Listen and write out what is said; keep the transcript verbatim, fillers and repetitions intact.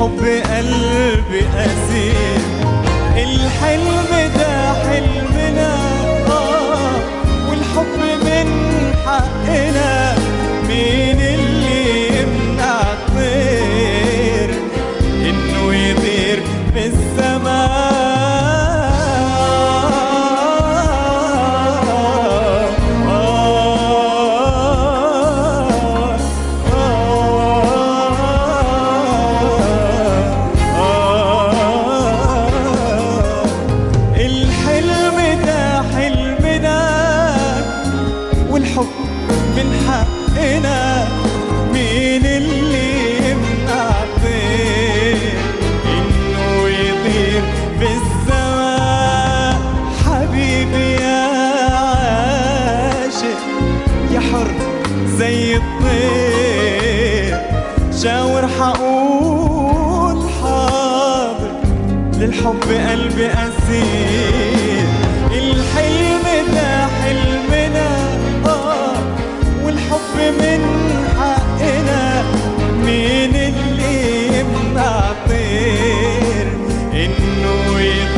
للحب قلبي أسير. الحلم ده حلمنا آه والحب من حقنا. مين اللي يمنع الطير إنه يطير في السماء؟ والحب من حقنا. مين اللي يمنع الطير إنه يطير في السماء؟ حبيبي يا عاشق يا حر زي الطير، شاور حقول حاضر للحب قلبي أسير. الحلم ده حلمنا والحب من حقنا. مين اللي يمنع الطير إنه